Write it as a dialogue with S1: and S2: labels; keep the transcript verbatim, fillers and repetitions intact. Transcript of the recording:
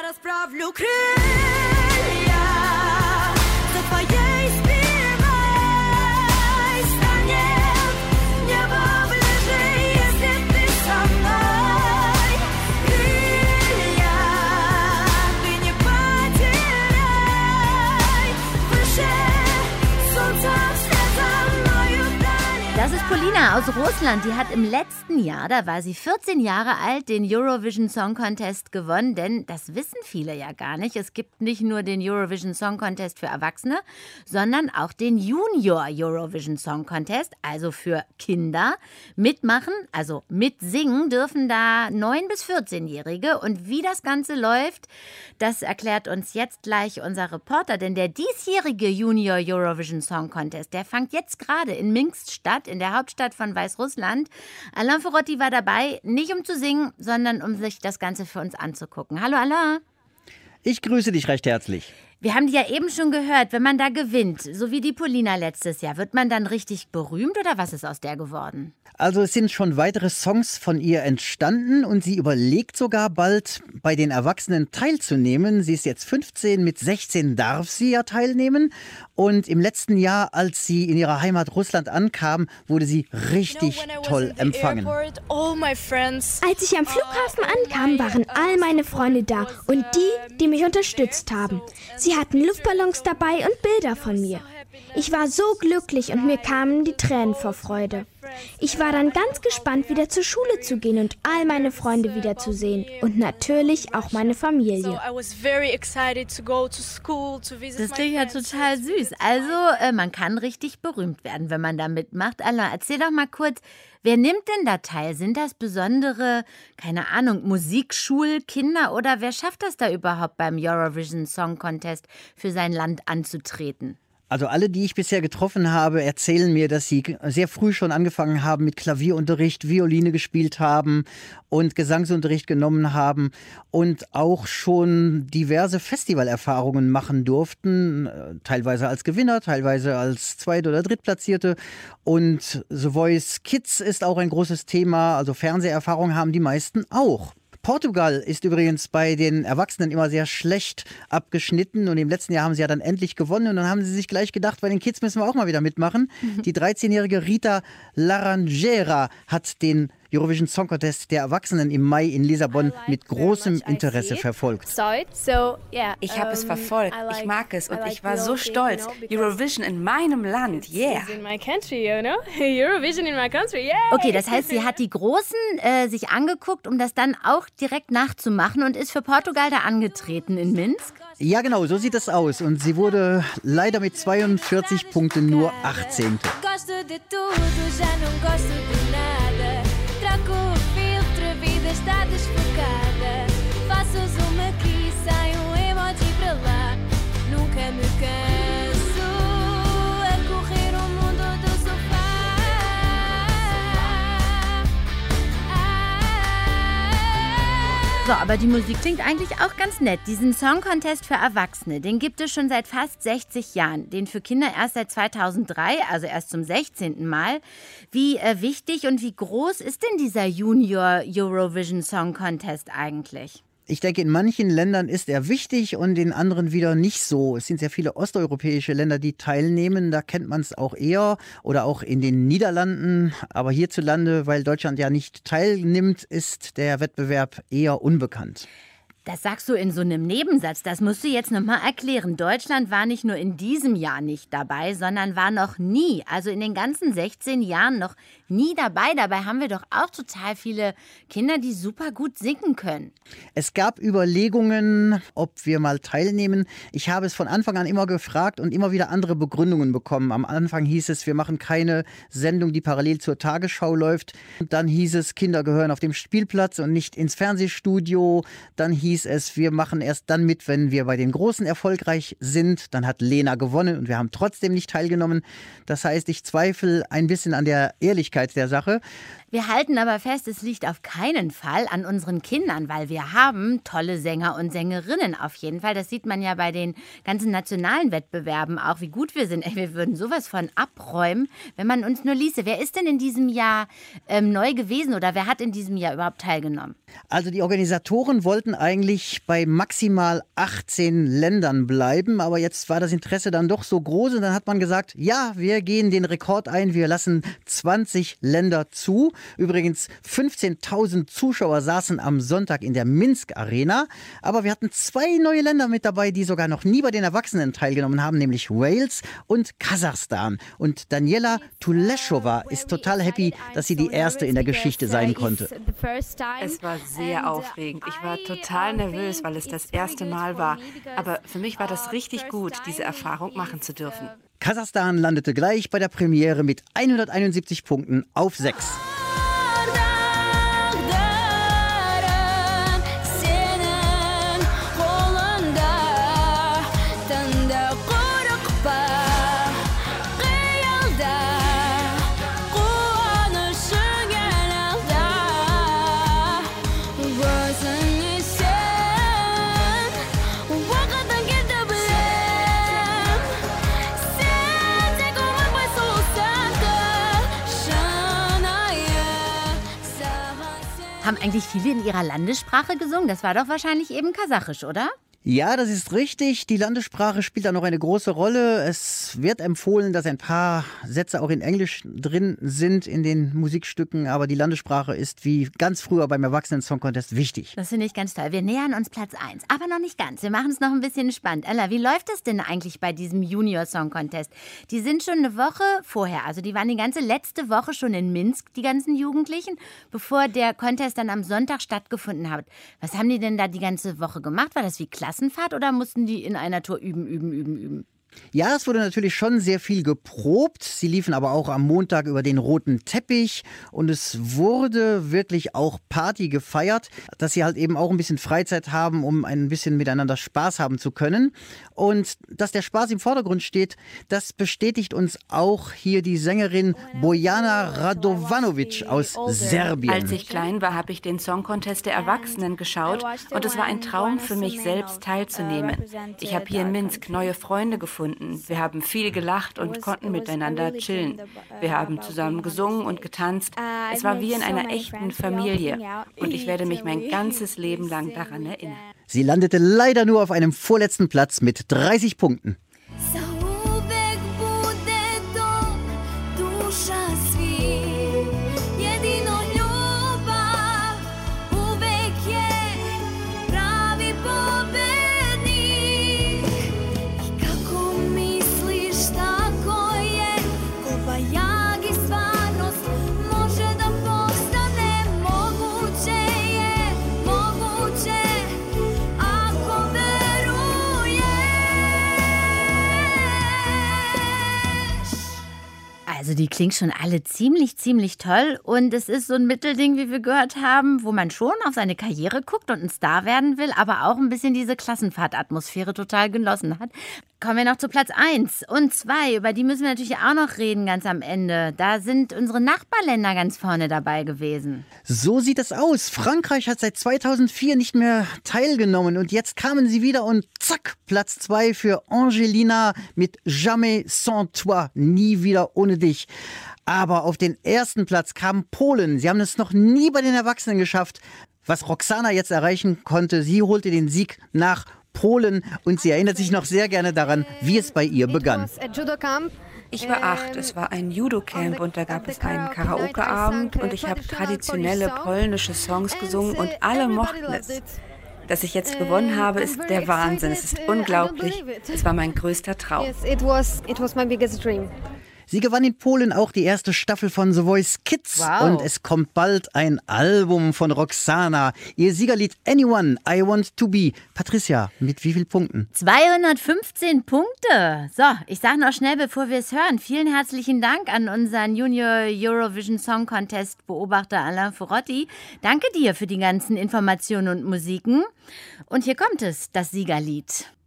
S1: Розправлю крилля за твоей спиной, станет небо ближе, если ты со мной. Крылья ты не потеряй, выше солнца вслед за мною вдали.
S2: Das ist Polina aus Russland. Die hat im letzten Jahr, da war sie vierzehn Jahre alt, den Eurovision Song Contest gewonnen. Denn das wissen viele ja gar nicht. Es gibt nicht nur den Eurovision Song Contest für Erwachsene, sondern auch den Junior Eurovision Song Contest, also für Kinder. Mitmachen, also mitsingen, dürfen da neun bis vierzehnjährige. Und wie das Ganze läuft, das erklärt uns jetzt gleich unser Reporter. Denn der diesjährige Junior Eurovision Song Contest, der fängt jetzt gerade in Minsk statt, in der Hauptstadt von Weißrussland. Alain Ferrotti war dabei, nicht um zu singen, sondern um sich das Ganze für uns anzugucken. Hallo Alain.
S3: Ich grüße dich recht herzlich.
S2: Wir haben die ja eben schon gehört, wenn man da gewinnt, so wie die Polina letztes Jahr, wird man dann richtig berühmt oder was ist aus der geworden?
S3: Also es sind schon weitere Songs von ihr entstanden und sie überlegt sogar bald bei den Erwachsenen teilzunehmen. Sie ist jetzt fünfzehn, mit sechzehn darf sie ja teilnehmen. Und im letzten Jahr, als sie in ihrer Heimat Russland ankam, wurde sie richtig toll empfangen.
S4: Als ich am Flughafen ankam, waren all meine Freunde da und die, die mich unterstützt haben. Sie hatten Luftballons dabei und Bilder von mir. Ich war so glücklich und mir kamen die Tränen vor Freude. Ich war dann ganz gespannt, wieder zur Schule zu gehen und all meine Freunde wiederzusehen. Und natürlich auch meine Familie.
S2: Das klingt ja total süß. Also, äh, man kann richtig berühmt werden, wenn man da mitmacht. Alain, erzähl doch mal kurz, wer nimmt denn da teil? Sind das besondere, keine Ahnung, Musikschulkinder oder wer schafft das da überhaupt beim Eurovision Song Contest für sein Land anzutreten?
S3: Also alle, die ich bisher getroffen habe, erzählen mir, dass sie sehr früh schon angefangen haben mit Klavierunterricht, Violine gespielt haben und Gesangsunterricht genommen haben und auch schon diverse Festivalerfahrungen machen durften, teilweise als Gewinner, teilweise als Zweit- oder Drittplatzierte. Und The Voice Kids ist auch ein großes Thema, also Fernseherfahrung haben die meisten auch. Portugal ist übrigens bei den Erwachsenen immer sehr schlecht abgeschnitten und im letzten Jahr haben sie ja dann endlich gewonnen und dann haben sie sich gleich gedacht, bei den Kids müssen wir auch mal wieder mitmachen. Mhm. Die dreizehnjährige Rita Laranjeira hat den Eurovision Song Contest der Erwachsenen im Mai in Lissabon mit großem Interesse verfolgt.
S5: Ich habe es verfolgt, ich mag es und ich war so stolz. Eurovision in meinem Land, yeah.
S2: Okay, das heißt, sie hat die Großen äh, sich angeguckt, um das dann auch direkt nachzumachen und ist für Portugal da angetreten in Minsk?
S3: Ja genau, so sieht das aus und sie wurde leider mit zweiundvierzig Punkten nur achtzehnte.
S1: Troco o filtro, a vida está desfocada. Faço zoom aqui, sai um emoji para lá. Nunca me canso a correr o mundo do sofá.
S2: So, aber die Musik klingt eigentlich auch ganz nett. Diesen Song Contest für Erwachsene, den gibt es schon seit fast sechzig Jahren. Den für Kinder erst seit zweitausenddrei, also erst zum sechzehnten Mal. Wie äh, wichtig und wie groß ist denn dieser Junior Eurovision Song Contest eigentlich?
S3: Ich denke, in manchen Ländern ist er wichtig und in anderen wieder nicht so. Es sind sehr viele osteuropäische Länder, die teilnehmen. Da kennt man es auch eher oder auch in den Niederlanden. Aber hierzulande, weil Deutschland ja nicht teilnimmt, ist der Wettbewerb eher unbekannt.
S2: Das sagst du in so einem Nebensatz. Das musst du jetzt nochmal erklären. Deutschland war nicht nur in diesem Jahr nicht dabei, sondern war noch nie, also in den ganzen sechzehn Jahren noch nie dabei. Dabei haben wir doch auch total viele Kinder, die super gut singen können.
S3: Es gab Überlegungen, ob wir mal teilnehmen. Ich habe es von Anfang an immer gefragt und immer wieder andere Begründungen bekommen. Am Anfang hieß es, wir machen keine Sendung, die parallel zur Tagesschau läuft. Dann hieß es, Kinder gehören auf dem Spielplatz und nicht ins Fernsehstudio. Dann hieß es, wir machen erst dann mit, wenn wir bei den Großen erfolgreich sind. Dann hat Lena gewonnen und wir haben trotzdem nicht teilgenommen. Das heißt, ich zweifle ein bisschen an der Ehrlichkeit der Sache.
S2: Wir halten aber fest, es liegt auf keinen Fall an unseren Kindern, weil wir haben tolle Sänger und Sängerinnen auf jeden Fall. Das sieht man ja bei den ganzen nationalen Wettbewerben auch, wie gut wir sind. Ey, wir würden sowas von abräumen, wenn man uns nur ließe. Wer ist denn in diesem Jahr ähm, neu gewesen oder wer hat in diesem Jahr überhaupt teilgenommen?
S3: Also die Organisatoren wollten eigentlich eigentlich bei maximal achtzehn Ländern bleiben, aber jetzt war das Interesse dann doch so groß und dann hat man gesagt, ja, wir gehen den Rekord ein, wir lassen zwanzig Länder zu. Übrigens fünfzehntausend Zuschauer saßen am Sonntag in der Minsk Arena, aber wir hatten zwei neue Länder mit dabei, die sogar noch nie bei den Erwachsenen teilgenommen haben, nämlich Wales und Kasachstan. Und Daniela Tuleshova ist total happy, dass sie die erste in der Geschichte sein konnte.
S5: Es war sehr aufregend. Ich war total nervös, weil es das erste Mal war. Aber für mich war das richtig gut, diese Erfahrung machen zu dürfen.
S3: Kasachstan landete gleich bei der Premiere mit hunderteinundsiebzig Punkten auf sechs.
S2: Haben eigentlich viele in ihrer Landessprache gesungen? Das war doch wahrscheinlich eben Kasachisch, oder?
S3: Ja, das ist richtig. Die Landessprache spielt da noch eine große Rolle. Es wird empfohlen, dass ein paar Sätze auch in Englisch drin sind in den Musikstücken, aber die Landessprache ist wie ganz früher beim Erwachsenen-Song-Contest wichtig.
S2: Das finde ich ganz toll. Wir nähern uns Platz eins, aber noch nicht ganz. Wir machen es noch ein bisschen spannend. Ella, wie läuft das denn eigentlich bei diesem Junior-Song-Contest? Die sind schon eine Woche vorher, also die waren die ganze letzte Woche schon in Minsk, die ganzen Jugendlichen, bevor der Contest dann am Sonntag stattgefunden hat. Was haben die denn da die ganze Woche gemacht? War das wie Klassenfahrt oder mussten die in einer Tour üben, üben, üben, üben?
S3: Ja, es wurde natürlich schon sehr viel geprobt. Sie liefen aber auch am Montag über den roten Teppich und es wurde wirklich auch Party gefeiert, dass sie halt eben auch ein bisschen Freizeit haben, um ein bisschen miteinander Spaß haben zu können. Und dass der Spaß im Vordergrund steht, das bestätigt uns auch hier die Sängerin Bojana Radovanovic aus Serbien.
S5: Als ich klein war, habe ich den Song Contest der Erwachsenen geschaut und es war ein Traum für mich selbst teilzunehmen. Ich habe hier in Minsk neue Freunde gefunden. Wir haben viel gelacht und konnten miteinander chillen. Wir haben zusammen gesungen und getanzt. Es war wie in einer echten Familie. Und ich werde mich mein ganzes Leben lang daran erinnern.
S3: Sie landete leider nur auf einem vorletzten Platz mit dreißig Punkten.
S2: Also die klingen schon alle ziemlich, ziemlich toll und es ist so ein Mittelding, wie wir gehört haben, wo man schon auf seine Karriere guckt und ein Star werden will, aber auch ein bisschen diese Klassenfahrtatmosphäre total genossen hat. Kommen wir noch zu Platz eins und zwei, über die müssen wir natürlich auch noch reden ganz am Ende. Da sind unsere Nachbarländer ganz vorne dabei gewesen.
S3: So sieht es aus. Frankreich hat seit zweitausendvier nicht mehr teilgenommen und jetzt kamen sie wieder und zack, Platz zwei für Angelina mit Jamais sans toi, nie wieder ohne dich. Aber auf den ersten Platz kam Polen. Sie haben es noch nie bei den Erwachsenen geschafft. Was Roxana jetzt erreichen konnte, sie holte den Sieg nach Polen und sie erinnert sich noch sehr gerne daran, wie es bei ihr begann.
S5: Ich war acht, es war ein Judo-Camp und da gab es einen Karaoke-Abend und ich habe traditionelle polnische Songs gesungen und alle mochten es. Dass ich jetzt gewonnen habe, ist der Wahnsinn, es ist unglaublich, es war mein größter Traum.
S3: Sie gewann in Polen auch die erste Staffel von The Voice Kids. Wow. Und es kommt bald ein Album von Roxana. Ihr Siegerlied Anyone, I Want To Be. Patricia, mit wie vielen Punkten?
S2: zweihundertfünfzehn Punkte. So, ich sage noch schnell, bevor wir es hören, vielen herzlichen Dank an unseren Junior Eurovision Song Contest Beobachter Alain Furotti. Danke dir für die ganzen Informationen und Musiken. Und hier kommt es, das Siegerlied.